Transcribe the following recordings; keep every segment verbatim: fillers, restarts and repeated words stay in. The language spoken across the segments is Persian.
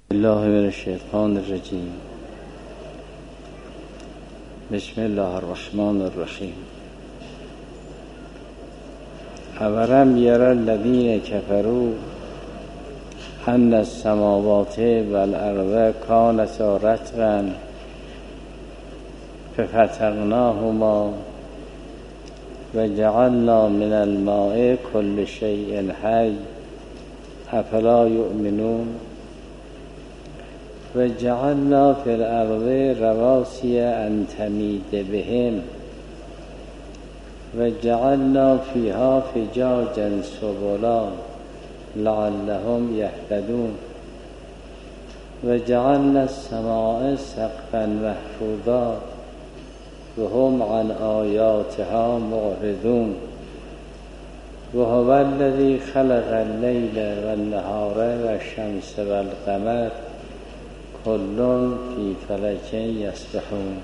الله من الشیطان الرجیم. بسم الله الرحمن الرحیم. اولم یری الذین کفروا ان السماوات والارض کانتا رتقا ففتقناهما وجعلنا من الماء كل شیء حی افلا یؤمنون وجعلنا فی الارض رواسي ان تمید بهم وجعلنا فيها فجاجا سبلا لعلهم يهتدون وجعلنا السماء سقفا محفوظا وهم عن آياتها معرضون وهو الذي خلق الليل والنهار والشمس والقمر كل في فلك يسبحون.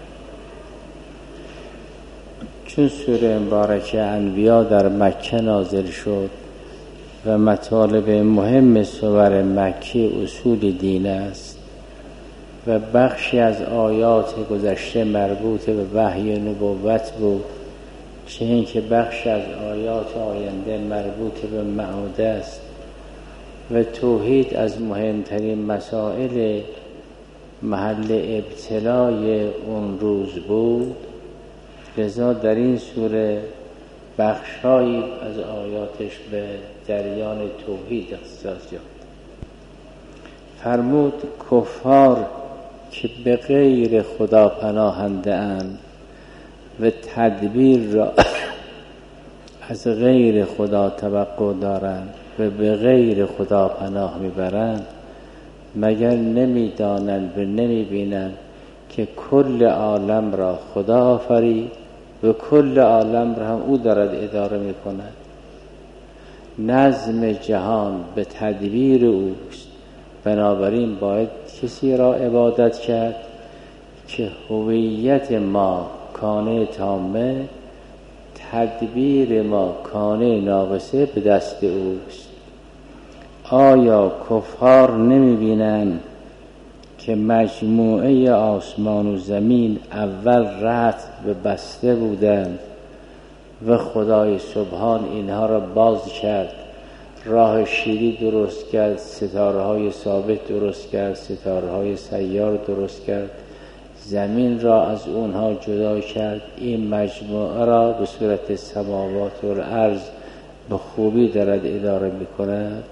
چون سوره مبارکه انبیا در مکه نازل شد و مطالب مهم سور مکی اصول دین است و بخشی از آیات گذشته مربوط به وحی نبوت بود، چه اینکه بخشی از آیات آینده مربوط به معاد است و توحید از مهمترین مسائل محل ابتلای اون روز بود، لذا در این سوره بخش‌هایی از آیاتش به جریان توحید اختصاص یافت. فرمود کفار که به غیر خدا پناهنده اند و تدبیر را از غیر خدا توقع دارند و به غیر خدا پناه میبرند، مگر نمیدانند و نمیبینند که کل عالم را خدا آفرید و کل عالم را هم او دارد اداره میکند. نظم جهان به تدبیر اوست، بنابراین باید کسی را عبادت کرد که هویت ما کانه تامه، تدبیر ما کانه ناقصه به دست اوست. آیا کفار نمی بینند که مجموعه آسمان و زمین اول رتق و بسته بودند و خدای سبحان اینها را باز کرد، راه شیری درست کرد، ستاره های ثابت درست کرد، ستاره های سیار درست کرد، زمین را از اونها جدا کرد. این مجموعه را به صورت سماوات و الارض به خوبی دارد اداره میکند.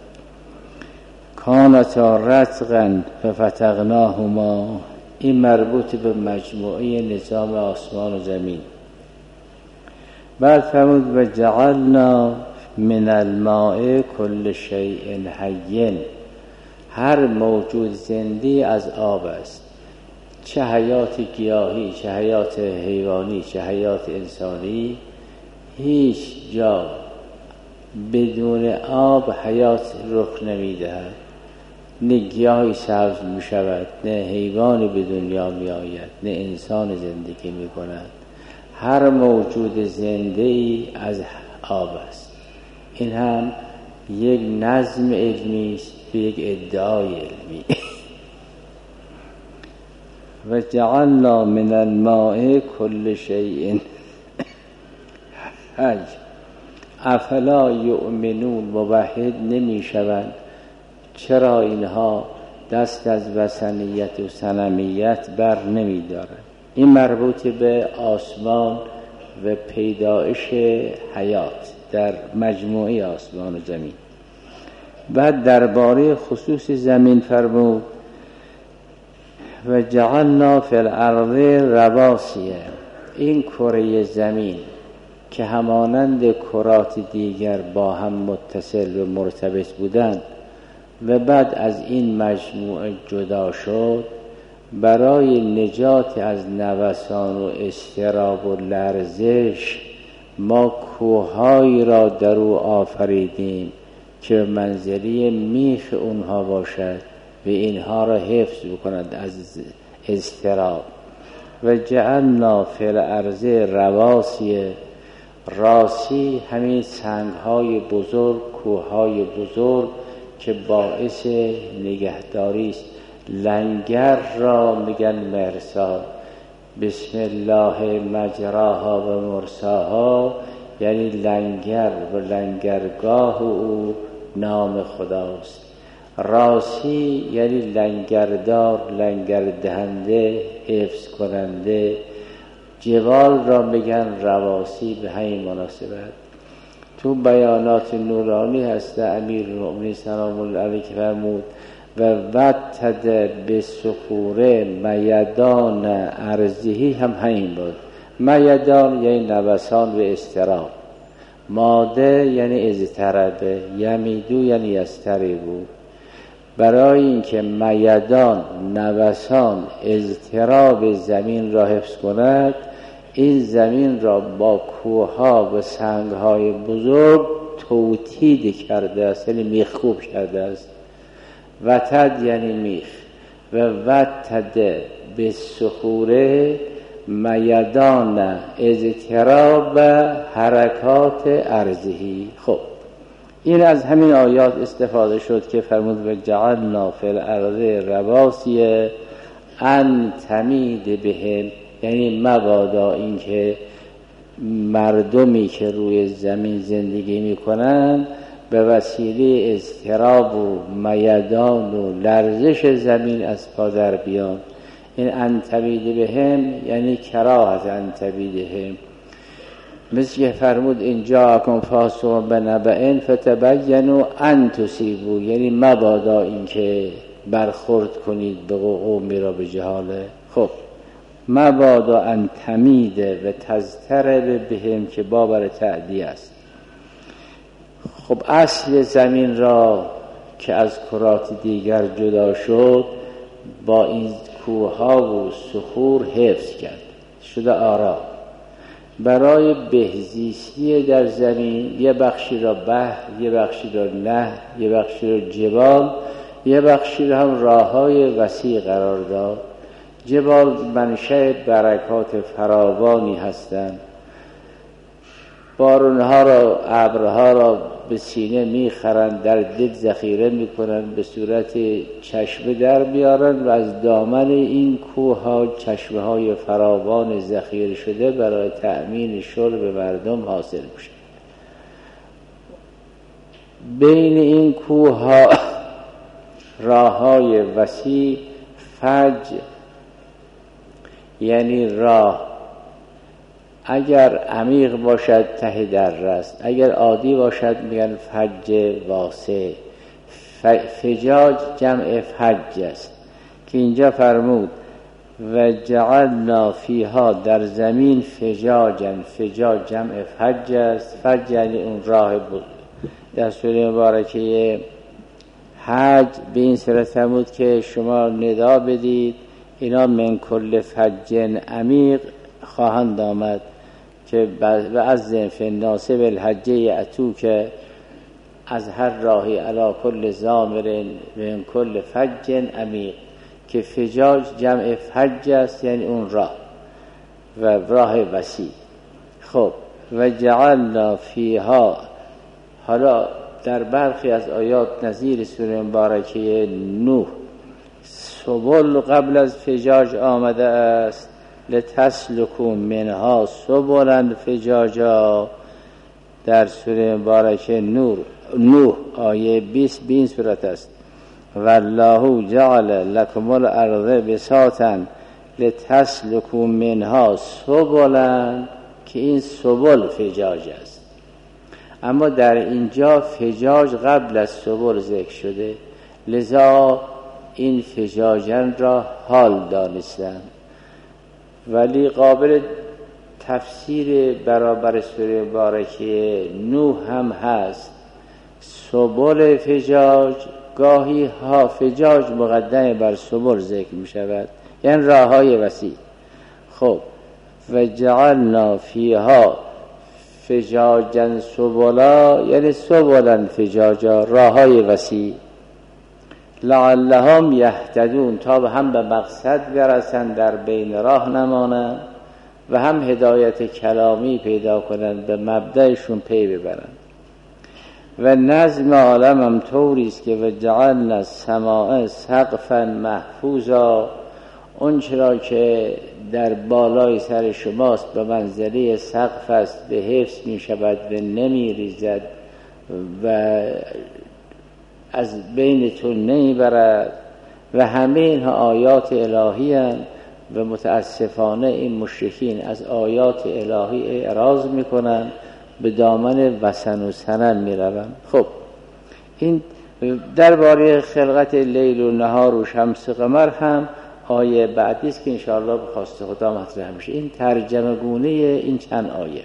کانتا رتقا ففتقناهما، این مربوط به مجموعه نظام آسمان و زمین. بعد فرمود و جعلنا من الماء كل شیء حی، هر موجود زنده از آب است، چه حیات گیاهی، چه حیات حیوانی، چه حیات انسانی. هیچ جا بدون آب حیات رخ نمیدهد، نه گیاهی سبز می شود، نه حیوانی به دنیا می آید، نه انسان زندگی می کند. هر موجود زنده ای از آب است. این هم یک نظم علمی است و یک ادعای علمی. و جعلنا من الماء كل شیء حی افلا یؤمنون، موحد نمی شوند. چرا اینها دست از وثنیت و صنمیت بر نمی دارند؟ این مربوط به آسمان و پیدایش حیات در مجموعه آسمان و زمین. بعد درباره خصوص زمین فرمود و جعلنا فی الارض رواسیه، این کره زمین که همانند کرات دیگر با هم متصل و مرتبط بودند و بعد از این مجموعه جدا شد، برای نجات از نوسان و اضطراب و لرزش ما کوههایی را در او آفریدیم که منزلی میخ اونها باشد و اینها را حفظ بکند از اضطراب. و جعلنا فی الارض رواسیه، راسی همین سنگ‌های بزرگ، کوه‌های بزرگ که باعث نگهداری است. لنگر را میگن مرصاد. بسم الله مجراها و مرساها، یعنی لنگر و لنگرگاه او نام خداست. راسی یعنی لنگردار، لنگر دهنده، حفظ کننده. جبال را میگن رواسی به همین مناسبت. تو بیانات نورانی هست امیرالمؤمنین سلام الله علیه که فرمود و وتد به صخوره میدان ارضی، هم همین بود. میدان یعنی نوسان و اضطراب، ماده یعنی اضطرابه، یمیدو یعنی یضطربو. برای اینکه میدان، نوسان، اضطراب زمین را حفظ کند، این زمین را با کوه‌ها و سنگ‌های بزرگ توطید کرده است، یعنی میخکوب کرده است. وتد یعنی میخ و وتد به صخوره میدان اضطراب حرکات ارضی. خب این از همین آیات استفاده شد که فرمود و جعلنا فی الارض رواسی ان تمید بهم، یعنی مبادا اینکه مردمی که روی زمین زندگی میکنن به وسیله اضطراب و میدان و لرزش زمین از پا در بیان. این ان تمید بهم یعنی کراهت ان تمید بهم. مثل که فرمود اینجا اکن فاسقون بنبأ فتبینوا ان تصیبوا، یعنی مبادا اینکه برخورد کنید به قومی را به جهاله. خب مبادا ان تمید و تضطرب بهم که بابر تعدیه است. خب اصل زمین را که از کرات دیگر جدا شد با این کوه‌ها و صخور حفظ کرد، شده آرام. برای بهزیستی در زمین یه بخشی را بحر، یه بخشی را نهر، یه بخشی را جبال، یه بخشی را هم راه‌های وسیع قرار داد. جبال منشأ برکات فراوانی هستند. بارونها را، ابرها را به سینه میخرند، در دل ذخیره میکنند، به صورت چشمه در بیارند و از دامن این کوه‌ها چشمه‌های فراوان ذخیره شده برای تأمین شرب مردم حاصل میشه. بین این کوه‌ها راه‌های وسیع، فج یعنی راه، اگر عمیق باشد ته دره است، اگر عادی باشد میگن فج واسع. فجاج جمع فج است که اینجا فرمود و جعلنا فیها، در زمین فجاجا. فجاج جمع فج است. فج یعنی اون راه بود. در سوره مبارکه حج به این صورت فرمود که شما ندا بدید اینا من کل فج عمیق خواهند آمد که و از فی الناس بالحج یأتوک که از هر راهی علی کل ضامر من کل فج عمیق، که فجاج جمع فج است یعنی اون راه و راه وسیع. خب و جعلنا فیها، حالا در برخی از آیات نظیر سوره مبارکه نوح سبل قبل از فجاج آمده است. لتسلکوا منها سبلا فجاجا، در سوره مبارکه نور نوح آیه بیست به این صورت است والله جعل لكم الارض بساطا لتسلکوا منها سبلا، که این سبل فجاج است. اما در اینجا فجاج قبل از سبل ذکر شده، لذا این فجاجن را حال دانستند. ولی قابل تفسیر برابر سوره مبارکه نوح هم هست. سبل فجاج، گاهی ها فجاج مقدم بر سبل ذکر می شود، یعنی راه های وسیع. خب و جعلنا فیها فجاجا سبلا، یعنی سبلا فجاجا، راه های وسیع. لعلهم یهتدون، تا به هم به مقصد برسند، در بین راه نمانند و هم هدایت کلامی پیدا کنند، به مبدأشون پی ببرند. و نظم عالم هم طوری است که و جعلنا السماء سقفا محفوظا، اون چرا که در بالای سر شماست به منزله سقف است، به حفظ می شود و نمی ریزد و از بینتون نمی برد و همه اینها آیات الهی هستند و متاسفانه این مشرکین از آیات الهی اعراض می کنند، به دامن وثن و صنم می روند. خب این درباره خلقت لیل و نهار و شمس و قمر هم آیه بعدی است که انشاءالله به خواست خدا مطرح میشه. این ترجمه گونه این چند آیه.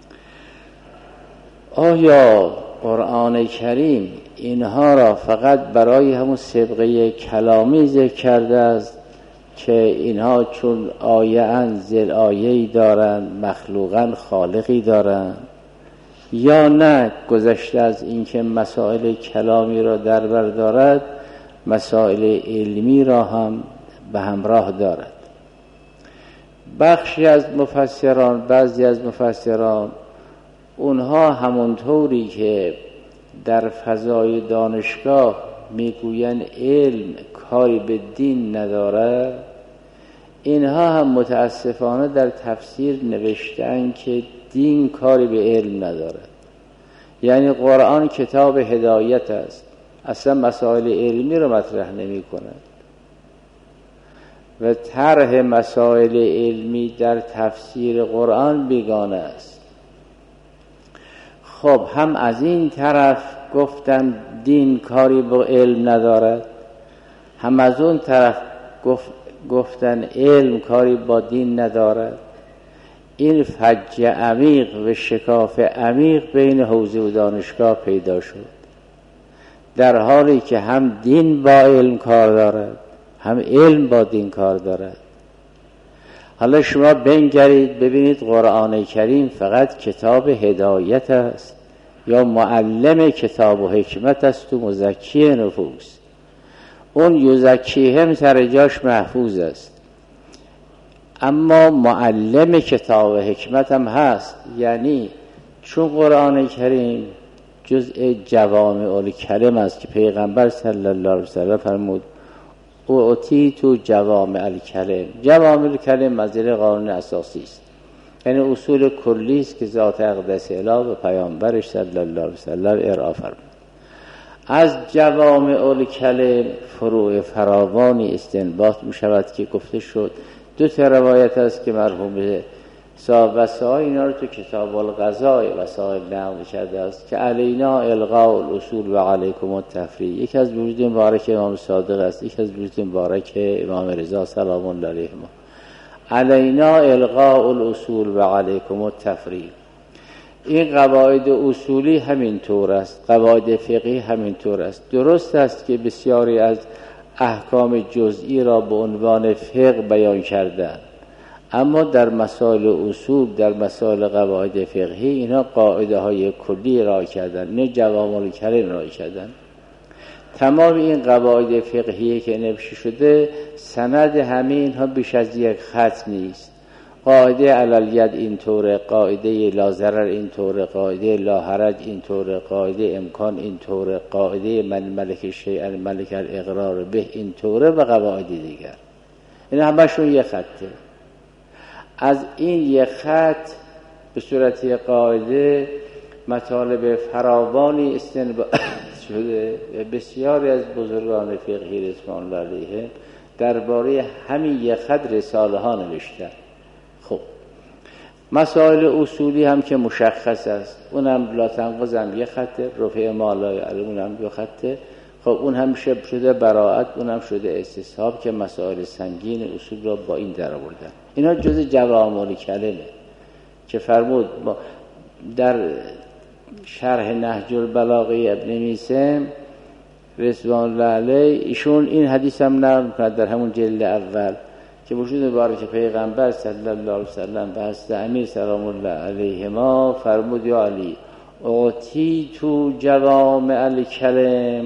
آیا قرآن کریم اینها را فقط برای همون سبقه کلامی ذکر کرده است که اینها چون آیه اند زل آیه‌ای دارند، مخلوقاً خالقی دارند، یا نه گذشته از اینکه مسائل کلامی را در بر دارد مسائل علمی را هم به همراه دارد؟ بخشی از مفسران، بعضی از مفسران، اونها همونطوری که در فضای دانشگاه میگوین علم کاری به دین نداره، اینها هم متاسفانه در تفسیر نوشتن که دین کاری به علم نداره. یعنی قرآن کتاب هدایت است، اصلا مسائل علمی رو مطرح نمی کند و طرح مسائل علمی در تفسیر قرآن بیگانه است. خب هم از این طرف گفتن دین کاری با علم ندارد، هم از اون طرف گفت گفتن علم کاری با دین ندارد. این فج عمیق و شکاف عمیق بین حوزه و دانشگاه پیدا شد، در حالی که هم دین با علم کار دارد هم علم با دین کار دارد. حالا شما بنگرید ببینید قرآن کریم فقط کتاب هدایت است یا معلم کتاب و حکمت است و مزکی نفوس؟ اون یزکیهم سر جاش محفوظ است، اما معلم کتاب و حکمت هم هست. یعنی چون قرآن کریم جزء جوامع الکلم است که پیغمبر صلی الله علیه وسلم فرمود اعطیت جوامع الکلم. جوامع الکلم مزیل قانون اساسی است، یعنی اصول کلی است که ذات اقدس اله به پیامبرش صلی الله علیه وسلم ارائه فرمود. از جوامع الکلم فروع فراوانی استنباط می شود که گفته شد. دو تا روایت است که مرحوم صاحب وسائل اینا رو تو کتاب القضاء وسائل نقل کرده است که علینا الغاء الاصول و علیکم التفریع. یکی از وجود مبارک امام صادق است، یکی از وجود مبارک امام رضا سلام الله علیهما. علینا الغاء الاصول و علیکم التفریع. این قواعد اصولی همین طور است، قواعد فقهی همین طور است. درست است که بسیاری از احکام جزئی را به عنوان فقه بیان کردند، اما در مسائل اصول، در مسائل قواعد فقهی اینا قاعده های کلی رعایت کردند، نه جوامع الکلم رعایت کردند. تمام این قواعد فقهی که نوشته شده سند همه اینها بیش از یک خط نیست. قاعده علالید اینطوره، قاعده لا ضرر اینطوره، قاعده لا حرج اینطوره، قاعده امکان اینطوره، قاعده من ملک شیء ملک الاقرار به اینطوره و قواعد دیگر. این همشون یک خطه. از این یک خط به صورت قاعده مطالب فراوانی استنباط شده و بسیاری از بزرگان فقهی رضوان الله علیهم درباره همین یک خط رساله ها نوشتند. خب مسائل اصولی هم که مشخص است، اونم لا تنقض هم یک خطه، رفع ما لا یعلم اونم یک خطه. خب اون هم شده براءت، اونم شده استصحاب که مسائل سنگین اصول را با این در آوردن. اینا جز جوامع الکلمه که فرمود در شرح نهج البلاغه ابن میثم رضوان الله علیه، ایشون این حدیث هم نقل می‌کند در همون جلد اول که وجود مبارک پیغمبر صلی الله علیه وسلم و حضرت امیر سلام الله علیهما فرمود یا علی اعطیت جوامع الکلم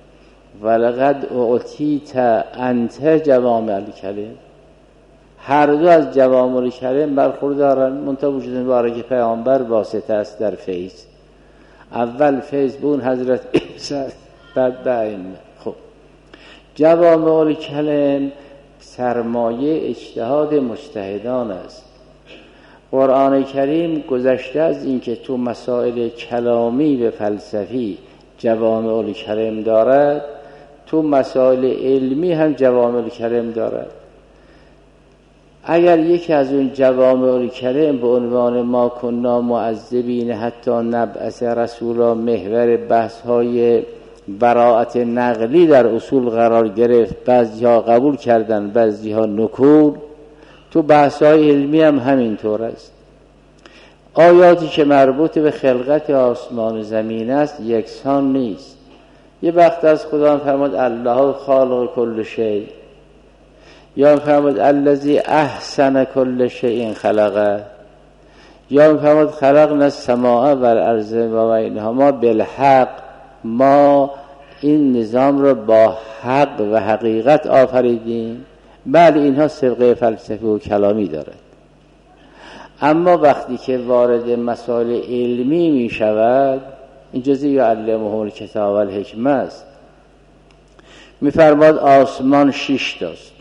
ولقد اعطیت انت جوامع الکلم. هر دو از جوامع الکلم برخوردارن، منتها وجود مبارک پیغمبر واسطه است در فیض، اول فیضبون حضرت ایسا بعد ائمه. خب جوامع الکلم سرمایه اجتهاد مجتهدان است. قرآن کریم گذشته از اینکه تو مسائل کلامی و فلسفی جوامع الکلم دارد، تو مسائل علمی هم جوامع الکلم دارد. اگر یکی از اون جوامع الکلم به عنوان ما کنا معذبین حتی نبعث رسولا محور بحث های براءت نقلی در اصول قرار گرفت، بعضی ها قبول کردن بعضی ها نکول، تو بحث های علمی هم همینطور است. آیاتی که مربوط به خلقت آسمان و زمین است یکسان نیست. یه وقت از خدا فرمود الله خالق کل شیء، یا فرمود الذی احسن کل شیء خلقه، یا فرمود خلقنا السماء والارض و بینهما بالحق، ما این نظام رو با حق و حقیقت آفریدیم. بله اینها سابقه فلسفی و کلامی دارد، اما وقتی که وارد مسائل علمی می شود این جزء یعلمه الکتاب و الحکمه است. می فرماد آسمان شش تاست،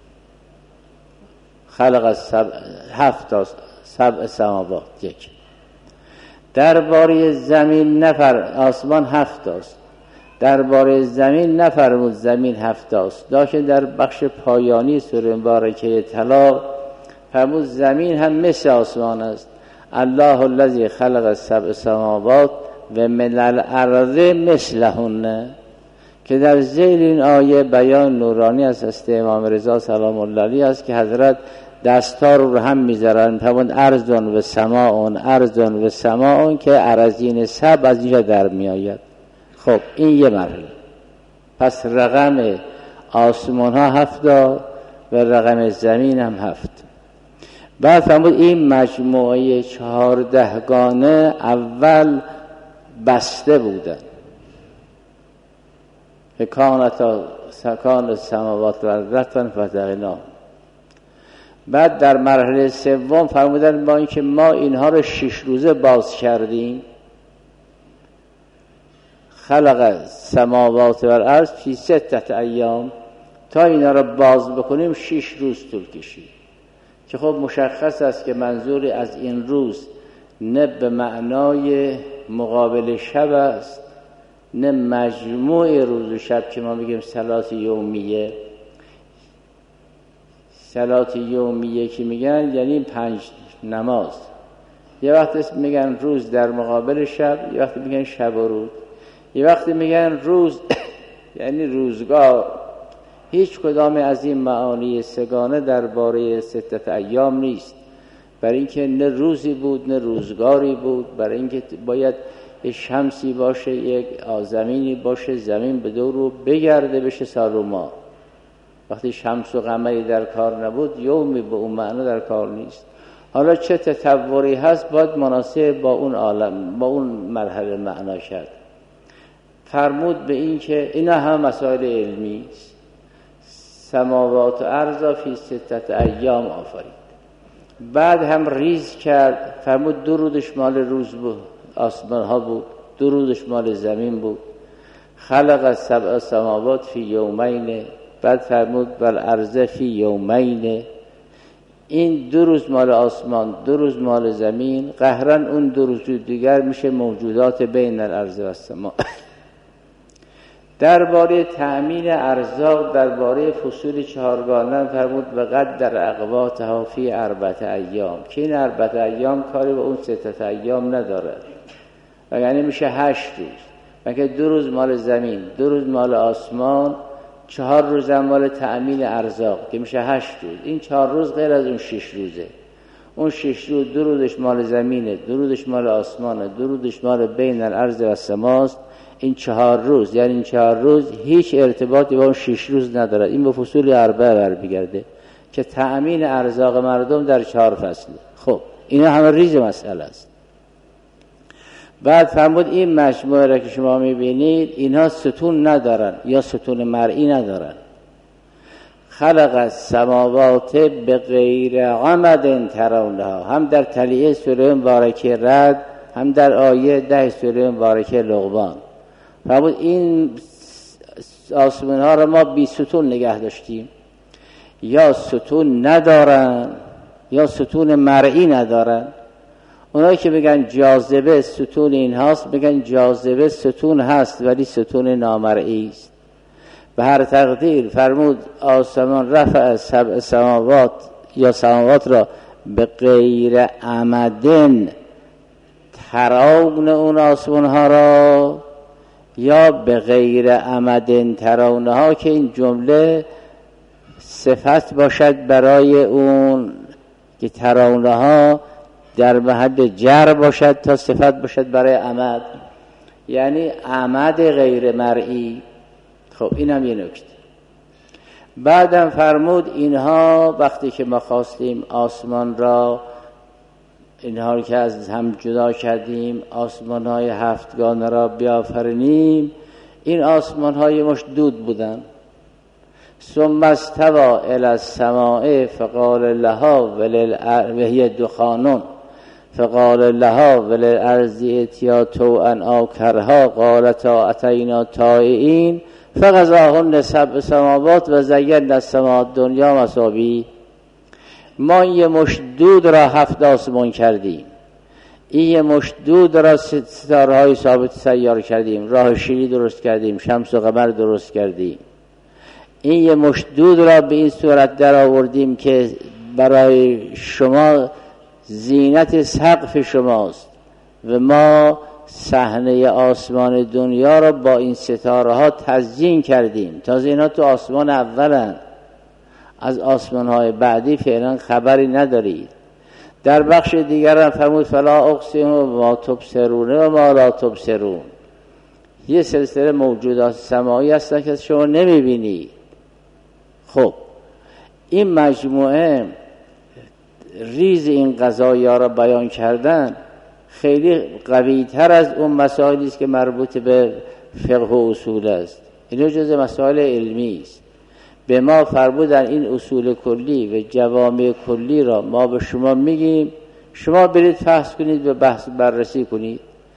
خلق از سبع هفت تاست، سبع سماوات یک. درباره زمین نفر آسمان هفت تاست، درباره زمین نفرمود زمین هفت تاست، لیکن در بخش پایانی سوره مبارکه طلاق فرمود زمین هم مثل آسمان است. الله الذی خلق السبع سماوات و من الارض مثلهن، که در ذیل این آیه بیان نورانی است از امام رضا سلام الله علیه است که حضرت دستا رو هم میذارن فرمود ارضون و سماعون ارضون و سماعون، که ارضین سبع از اینجا در میآید. خب این یه مرحله. پس رقم آسمان ها هفت و رقم زمین هم هفت. بعد فرمود این مجموعه چهاردهگانه اول بسته بودن که کانتا سکان السماوات والارض فتقنا. بعد در مرحله سوم فرمودن با اینکه ما اینها رو شش روزه باز کردیم، خلق السماوات والارض فی ستة ایام، تا اینا رو باز بکنیم شش روز طول کشید. که خب مشخص است که منظور از این روز نه به معنای مقابل شب است، نه مجموع روز و شب که ما میگیم صلات یومیه. صلات یومیه که میگن یعنی پنج نماز. یه وقت میگن روز در مقابل شب، یه وقت میگن شب و روز، یه وقت میگن روز یعنی روزگار. هیچ کدام از این معانی سگانه درباره ستت ایام نیست، برای اینکه نه روزی بود نه روزگاری بود، برای اینکه باید شمسی باشه، یک زمینی باشه، زمین به دور رو بگرده بشه سال و ماه. وقتی شمس و قمری در کار نبود یومی به اون معنی در کار نیست. حالا چه تطوری هست باید مناسب با اون عالم با اون مرحله معنا کرد. فرمود به این که اینا هم مسائل علمی است. سماوات و ارض فی ستت ایام آفرید. بعد هم ریز کرد، فرمود دو روزش مال روز بود، آسمان ها بود، دو روزش مال زمین بود. خلق السبع سماوات فی یومین، بعد فرمود والارض فی یومین. این دو روز مال آسمان، دو روز مال زمین، قهرن اون دو روز دیگر میشه موجودات بین الارض و السماء. درباره تأمین ارزاق درباره فصول چهارگانه فرمود و قدر اقواتها فی اربعه ایام، که این اربعه ایام کاری به اون ستت ایام نداره و یعنی میشه هشت روز. مگه دو روز مال زمین، دو روز مال آسمان، چهار روز مال تأمین ارزاق که میشه هشت روز. این چهار روز غیر از اون شش روزه. اون شش روز دو روزش مال زمینه، دو روزش مال آسمانه، دو روزش مال بین الارض و السماست. این چهار روز یعنی این چهار روز هیچ ارتباطی با اون شش روز نداره. این به فصول اربعه برمیگرده که تأمین ارزاق مردم در چهار فصله. خب اینا همه ریز مسئله است. بعد فرمود این مجموعه را که شما میبینید اینها ستون ندارن یا ستون مرئی ندارن. خلق السماوات بغیر عمد ترونها، هم در تلیه سوره مبارکه رد هم در آیه ده سوره مبارکه لقمان فرمود این آسمان ها را ما بی ستون نگه داشتیم، یا ستون ندارن یا ستون مرئی ندارن. اونایی که بگن جاذبه ستون این هاست، بگن جاذبه ستون هست ولی ستون نامرئی است. به هر تقدیر فرمود آسمان رفع سبع سماوات یا سماوات را به غیر عمدن ترون اون آسمان ها را، یا به غیر عمدن ترونه ها که این جمله صفت باشد برای اون که ترونه ها در محل جر باشد تا صفت باشد برای عمد، یعنی عمد غیر مرئی. خب اینم یه نکته. بعدم فرمود اینها وقتی که ما خواستیم آسمان را، اینها رو که از هم جدا کردیم، آسمان های هفتگانه را بیافرینیم، این آسمان های مش دود بودن. ثم استوى الی السماء فقال لها وللارض وهي دخان فقال لها وللارض ائتیا طوعا او کرها قالتا اتینا طائعین فقضاهن سبع سماوات و زینا السماء الدنیا مصابیح. ما یه مشت دود را هفت آسمان کردیم، این یه مشت دود را ستاره های ثابت سیار کردیم، راه شیری درست کردیم، شمس و قمر درست کردیم. این یه مشت دود را به این صورت در آوردیم که برای شما زینت سقف شماست و ما صحنه آسمان دنیا را با این ستاره ها تزیین کردیم. تازه اینا تو آسمان اولن، از آسمان های بعدی فعلا خبری ندارید. در بخش دیگر هم فرمود فلا اقسم و ما تبصرون و ما لا تبصرون. یه سلسله موجودات سماوی هستن که شما نمیبینید. خب این مجموعه ریز این قضایا را بیان کردن خیلی قوی تر از اون مسائلی است که مربوط به فقه و اصول است. اینو جز مسائل علمی است. به ما فرمودن این اصول کلی و جوامع کلی را ما به شما میگیم، شما برید فحص کنید و بحث بررسی کنید.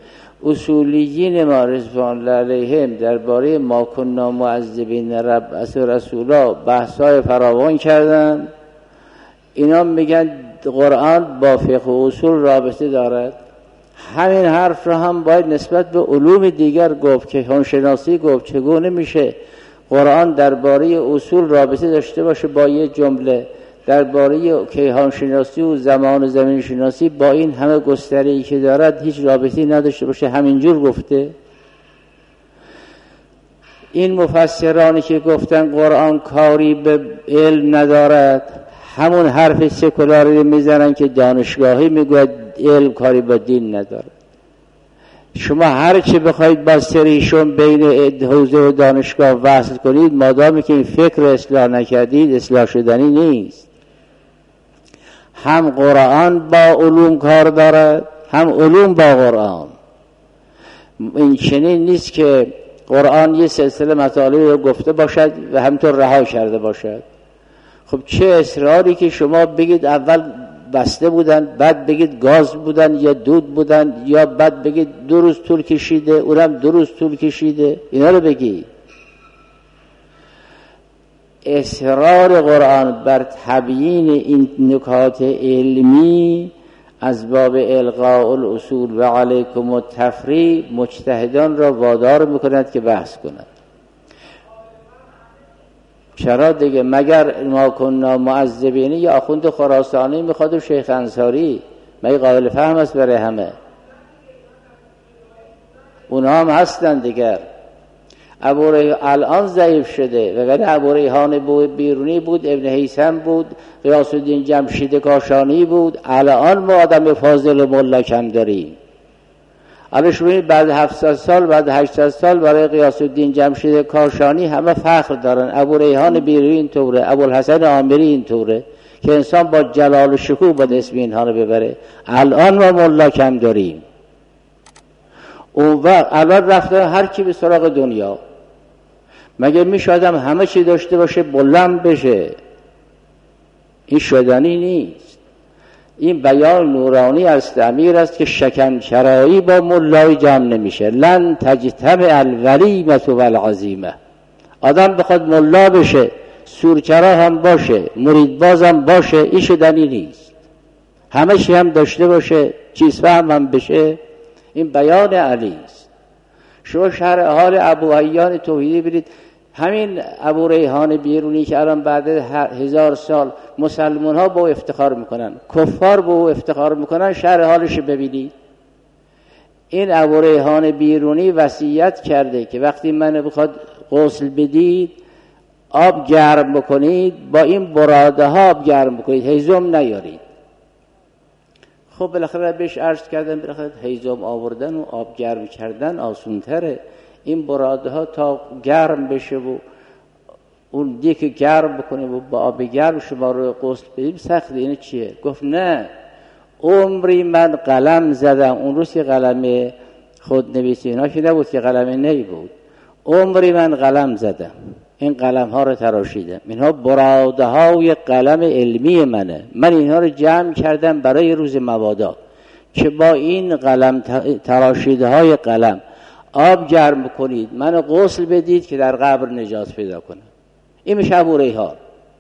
اصولیین ما رضوان الله علیهم درباره ما کنا معذبین ربعث رسولا بحث‌های فراوان کردن. اینا میگن قرآن با فقه و اصول رابطه دارد. همین حرف را هم باید نسبت به علوم دیگر گفت که کیهانشناسی گفت چگونه میشه قرآن درباره اصول رابطه داشته باشه با یه جمله، درباره کیهانشناسی و زمان و زمین شناسی با این همه گستره‌ای که دارد هیچ رابطه‌ای نداشته باشه. همینجور گفته. این مفسرانی که گفتن قرآن کاری به علم ندارد، همون حرف سکولاری میزنن که دانشگاهی میگوید علم کاری با دین ندارد. شما هر چی بخواید با سریشون بین حوزه و دانشگاه وصل کنید، مادامی که این فکر اصلاح نکردید اصلاح شدنی نیست. هم قرآن با علوم کار دارد، هم علوم با قرآن. این چنین نیست که قرآن یه سلسله مطالبی رو گفته باشد و همینطور رها کرده باشد. خب چه اصراری که شما بگید اول بسته بودن، بعد بگید گاز بودن یا دود بودن، یا بعد بگید دو روز طول کشیده، اونم دو روز طول کشیده. اینا رو بگید. اصرار قرآن بر تبیین این نکات علمی از باب القاء الاصول و علیکم التفریع مجتهدان را وادار میکند که بحث کنند. چرا دیگه؟ مگر ما کنا معذبین یا آخوند خراسانی میخواد و شیخ انصاری، مگه قابل فهم است برای همه؟ اونا هم هستن دیگر. ابو ریحان الان ضعیف شده، وگرنه ابو ریحان بیرونی بود، ابن هیثم بود، غیاث الدین جمشید کاشانی بود. الان ما آدم فاضل و ملا کم داریم. الان شما بعد هفتصد سال، بعد هشتصد سال برای غیاث الدین جمشید کاشانی همه فخر دارن. ابو ریحان بیرونی اینطوره، ابوالحسن عامری اینطوره که انسان با جلال و شکوه باید اسم اینها رو ببره. الان ما ملا کم داریم. اون وقت الان رفته هر کی به سراغ دنیا. مگه میشه آدم همه چی داشته باشه بلند بشه؟ این شدنی نیست. این بیان نورانی است امیر است که شکنچرایی با ملای جمع نمیشه. لن تجتمع الولیمة والعزیمه. آدم بخواد ملا بشه، سورچرا هم باشه، مریدباز هم باشه، این شدنی نیست. همه چی هم داشته باشه، چیز فهم هم بشه. این بیان علی است. شما شرح حال ابو حیان توحیدی برید، همین ابو ریحان بیرونی که الان بعد هزار سال مسلمان ها با او افتخار میکنن، کفار با او افتخار میکنن، شرح حالش ببینید. این ابو ریحان بیرونی وصیت کرده که وقتی من بخواد غسل بدید آب گرم بکنید، با این براده ها آب گرم بکنید، هیزم نیارید. خب بالاخره بهش عرض کردن بالاخره هیزم آوردن و آب گرم کردن آسون تره. این براده ها تا گرم بشه و اون دیگه گرم بکنه و با آب گرم شما رو غسل بدیم سخته. اینه چیه؟ گفت نه، عمری من قلم زدم. اون روز که قلم خود نویسی اینا که نبود، که قلم نی بود. عمری من قلم زدم، این قلم ها رو تراشیدم. اینها براده های قلم علمی منه. من اینها رو جمع کردم برای روز مبادا که با این قلم تراشیده های قلم آب گرم کنید، منو غسل بدید که در قبر نجات پیدا کنم. این میشه ابو ریحان.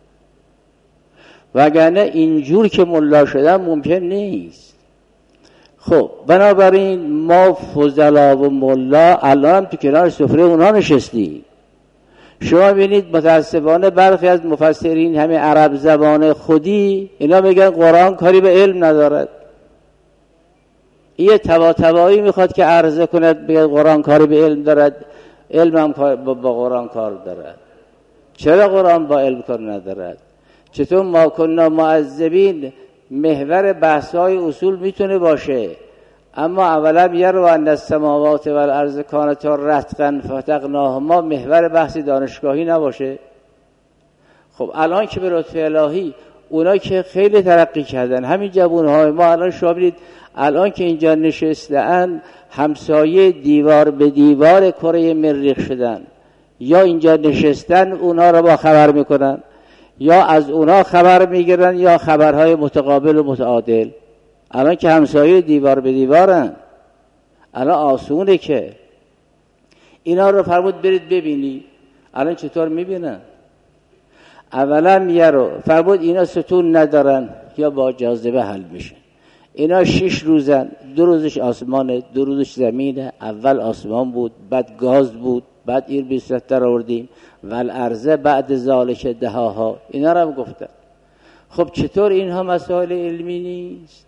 وگرنه اینجور که ملا شدن ممکن نیست. خب بنابراین ما فضلا و ملا الان هم تو کنار سفره اونها نشستیم. شما ببینید متاسفانه برخی از مفسرین همه عرب زبان خودی اینا میگن قرآن کاری به علم ندارد. یه تبا تبایی میخواد که عرضه کند بگه قرآن کاری به علم دارد، علم هم با قرآن کار دارد. چرا قرآن با علم کار ندارد؟ چطور ما کننا معذبین محور بحث‌های اصول میتونه باشه، اما اولا یه رو ان السماوات والارض کانتا رتقا فتقناهما محور بحث دانشگاهی نباشه. خب الان که به لطف الهی اونا که خیلی ترقی کردن، همین جوان‌های ما الان شما ببینید الان که اینجا نشسته‌اند همسایه دیوار به دیوار کره مریخ شدن، یا اینجا نشستن اونا رو با خبر میکنن، یا از اونا خبر میگیرن، یا خبرهای متقابل و متعادل. الان که همسایه دیوار به دیوارن، الان آسونه که اینا رو فرمود برید ببینی. الان چطور میبینن؟ اولا یه رو فرمود اینا ستون ندارن یا با جاذبه حل میشه. اینا شش روزن، دو روزش آسمانه، دو روزش زمینه. اول آسمان بود، بعد گاز بود، بعد ایر بیست در آوردیم والارض بعد ذالک دهاها. اینا رو هم گفتن. خب چطور اینها مسائل علمی نیست؟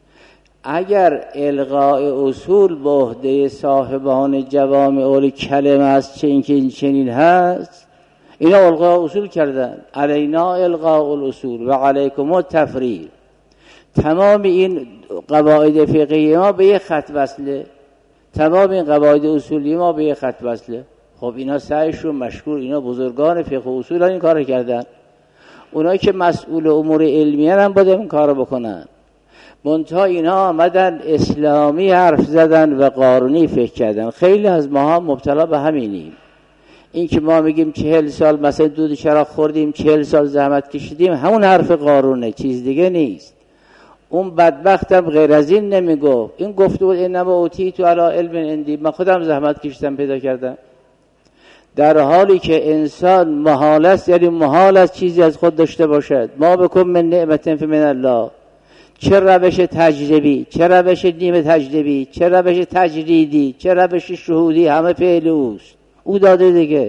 اگر الغاء اصول به عهده صاحبان جوامع الکلم است، چه اینکه این چنین هست، اینا الغاء اصول کردن. علینا الغاء الاصول و علیکم التفریق. تمام این قواعد فقهی ما به یک خط وصله، تمام این قواعد اصولی ما به یک خط وصله. خب اینا سعیشون مشکور، اینا بزرگان فقه و اصول این کار کردن. اونایی که مسئول امور علمی هم باید این کار بکنن. منتها اینا آمدن اسلامی حرف زدن و قارونی فکر کردن. خیلی از ما هم مبتلا به همینیم. این که ما میگیم چهل سال مثلا دود چراغ خوردیم، چهل سال زحمت کشیدیم، همون حرف قارونه، چیز دیگه نیست. اون بدبختم غیر از این نمیگفت. این گفته بود انما اوتیت علی علم عندی، من خودم زحمت کشیدم پیدا کردم. در حالی که انسان محال است، یعنی محال است چیزی از خود داشته باشد. ما بکن من نعمت فمن الله. چه روش تجربی، چه روش نیمه تجربی، چه روش تجریدی، چه روش شهودی، همه فعل اوست، او داده دیگه.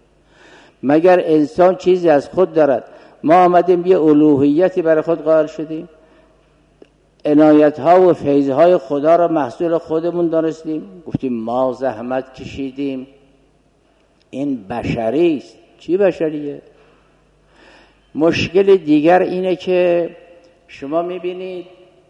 مگر انسان چیزی از خود دارد؟ ما آمدیم یه الوهیتی برای خود قائل شدیم، عنایت ها و فیض های خدا را محصول خودمون دانستیم، گفتیم ما زحمت کشیدیم. این بشری است. چی بشریه؟ مشکل دیگر اینه که شما میبینید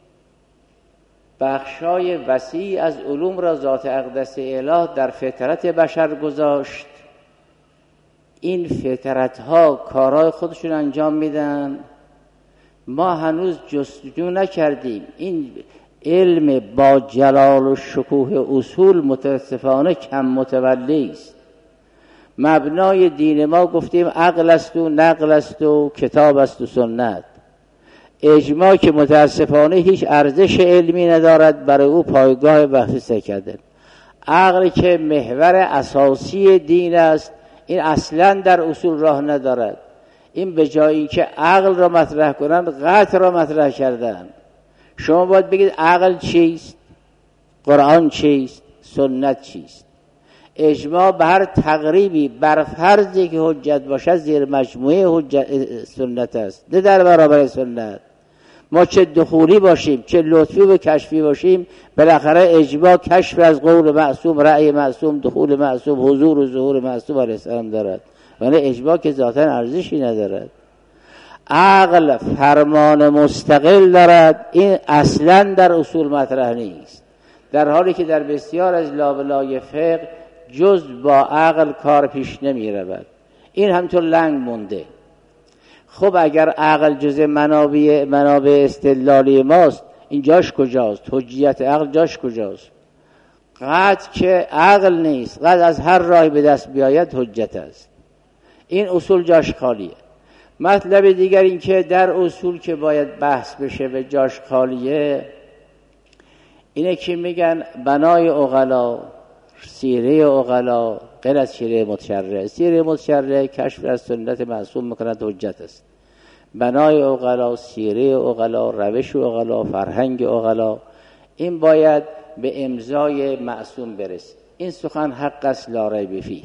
بخشای وسیع از علوم را ذات اقدس اله در فطرت بشر گذاشت. این فطرت ها کارهای خودشون انجام میدن، ما هنوز جستجو نکردیم. این علم با جلال و شکوه اصول متاسفانه کم متولی است. مبنای دین ما گفتیم عقل است و نقل است و کتاب است و سنت. اجماع که متاسفانه هیچ ارزش علمی ندارد، برای او پایگاه بحث کردن. عقل که محور اساسی دین است، این اصلا در اصول راه ندارد. این به جای اینکه عقل را مطرح کنند قطع را مطرح کردن. شما باید بگید عقل چیست، قرآن چیست، سنت چیست. اجماع به هر تقریبی بر فرضی که حجت باشد زیر مجموعه حجت سنت است، نه در برابر سنت. ما چه دخولی باشیم چه لطفی و کشفی باشیم، بالاخره اجماع کشف از قول معصوم، رأی معصوم، دخول معصوم، حضور و ظهور معصوم علیه السلام دارد، ولی اجماع که ذاتاً ارزشی ندارد. عقل فرمان مستقل دارد، این اصلاً در اصول مطرح نیست، در حالی که در بسیار از لابلای فقه جز با عقل کار پیش نمی رود. این همطور لنگ مونده. خب اگر عقل جز منابع منابع استدلالی ماست، این جاش کجاست؟ حجیت عقل جاش کجاست؟ قطع که عقل نیست، قطع از هر راهی به دست بیاید حجت است. این اصول جاش خالیه. مطلب دیگر این که در اصول که باید بحث بشه به جاش خالیه، اینه که میگن بنای عقلا، سیره عقلا غیر از سیره متشرع. سیره متشرع کشف از سنت معصوم میکند، حجت است. بنای عقلا، سیره عقلا، روش عقلا، فرهنگ عقلا، این باید به امضای معصوم برسه. این سخن حق است لا ریب فیه.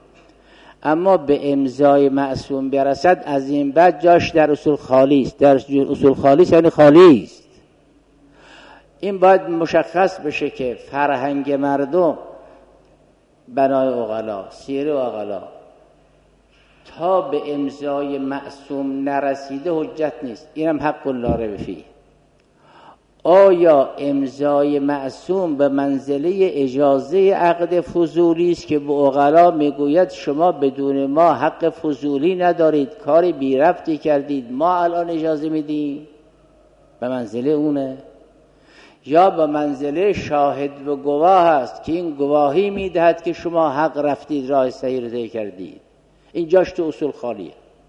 اما به امضای معصوم برسد، از این بعد جاش در اصول خالی است. در اصول خالی است یعنی خالی است. این باید مشخص بشه که فرهنگ مردم بنای عقلا، سیره عقلا تا به امضای معصوم نرسیده حجت نیست. اینم حق لا ریب فیه. آیا امضای معصوم به منزله اجازه عقد فضولی است که به عقلا میگوید شما بدون ما حق فضولی ندارید، کاری بی ربطی کردید، ما الان اجازه میدیم؟ به منزله اونه؟ یا به منزله شاهد و گواه است که این گواهی میدهد که شما حق رفتید، راه صحیح رو طی کردید؟ این جاش تو اصول خالیه.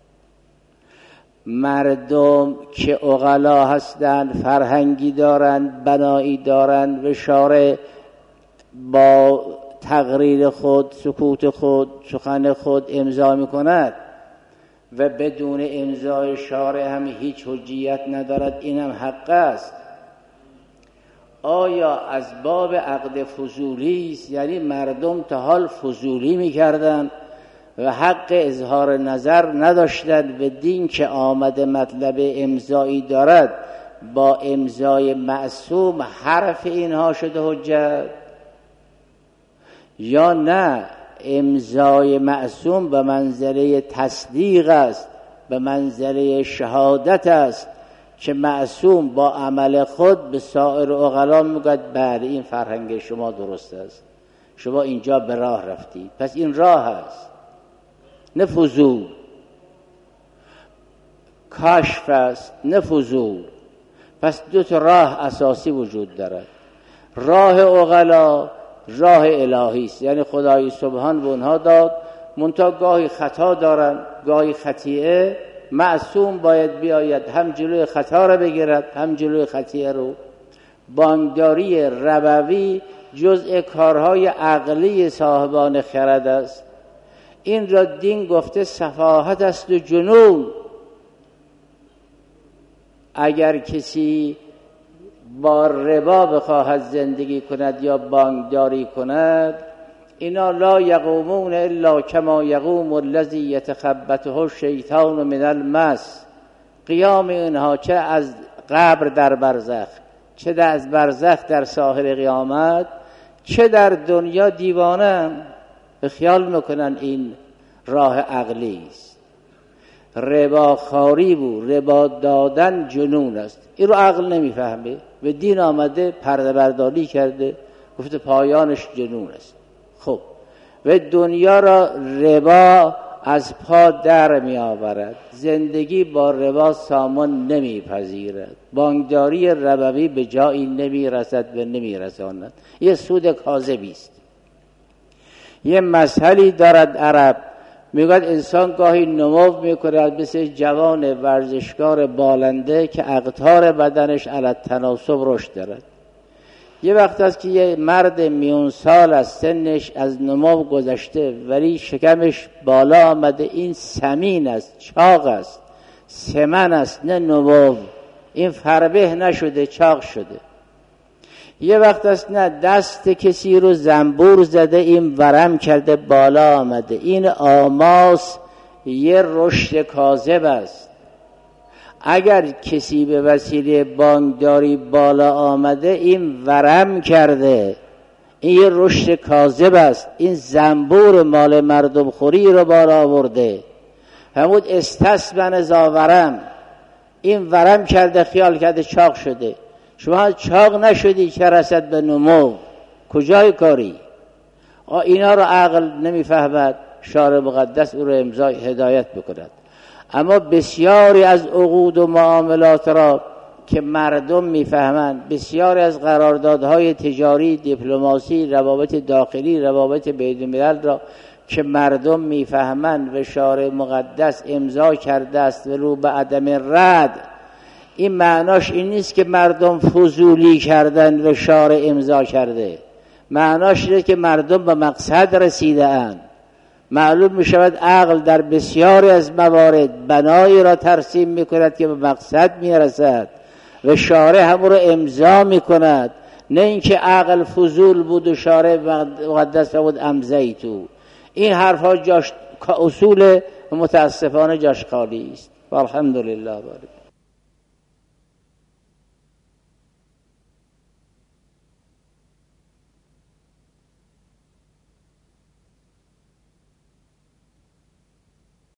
مردم که عقلا هستند، فرهنگی دارند، بنایی دارند، و شارع با تقریر خود، سکوت خود، سخن خود امضا میکند و بدون امضای شارع هم هیچ حجیت ندارد، اینم حق است. آیا از باب عقد فضولی است؟ یعنی مردم تا حال فضولی میکردند و حق اظهار نظر نداشتند، و دین که آمده مطلب امضایی دارد، با امضای معصوم حرف اینها شده حجت؟ یا نه، امضای معصوم به منزله تصدیق است، به منزله شهادت است که معصوم با عمل خود به سایر عقلا میگوید بله این فرهنگ شما درست است، شما اینجا به راه رفتید، پس این راه است، نه فضول. کشف است نه فضول. پس دو تا راه اساسی وجود دارد. راه عقلا راه الهی است، یعنی خدای سبحان به اونها داد، منتها گاهی خطا دارن، گاهی خطیئه. معصوم باید بیاید هم جلوی خطا رو بگیرد هم جلوی خطیئه رو. بانکداری ربوی جزء کارهای عقلی صاحبان خرد است. این را دین گفته سفاهت است و جنون. اگر کسی با ربا بخواهد زندگی کند یا بانکداری کند، اینا لا یقومون الا کما یقوم الذی یتخبطه الشیطان من المس. قیام اینها چه از قبر در برزخ، چه در از برزخ در ساحل قیامت، چه در دنیا دیوانه به خیال میکنن این راه عقلی است. ربا خاری بود، ربا دادن جنون است. این رو عقل نمیفهمه و دین آمده پرده برداری کرده، گفته پایانش جنون است. خب و دنیا را ربا از پا در می آورد، زندگی با ربا سامان نمی پذیرد، بانکداری ربوی به جایی نمی رسد و نمی رساند. یه سود کاذبی است. یه مسئله دارد عرب میگوید انسان گاهی نمو میکند مثل جوان ورزشکار بالنده که اقطار بدنش علی التناسب رشد دارد. یه وقت است که یه مرد میون سال از سنش از نمو گذشته ولی شکمش بالا آمده، این سمین است، چاق است، سمن است، نه نمو. این فربه نشده، چاق شده. یه وقت است نه دست کسی رو زنبور زده، این ورم کرده، بالا آمده. این آماس یه رشد کاذب است. اگر کسی به وسیله بانکداری بالا آمده، این ورم کرده، این یه رشد کاذب است. این زنبور مال مردم خوری رو بالا آورده. همون استثمن زاورم، این ورم کرده، خیال کرده چاق شده. شما چاق نشدی که رسد به نمو، کجای کاری؟ اینا رو عقل نمیفهمد، شارع مقدس او رو امضای هدایت بکند. اما بسیاری از عقود و معاملات را که مردم میفهمند، بسیاری از قراردادهای تجاری، دیپلماسی، روابط داخلی، روابط بین الملل را که مردم میفهمند و شارع مقدس امضا کرده است ولو به عدم رد، این معناش این نیست که مردم فضولی کردن و شارع امضا کرده. معناش اینه که مردم به مقصد رسیده اند. معلوم می شود عقل در بسیاری از موارد بنایی را ترسیم می کند که به مقصد می رسد و شارع همون را امضا می کند، نه اینکه عقل فضول بود و شارع مقدس بود امضیتو. این حرفها جاش اصول متاسفانه جاش خالی است. والحمدلله.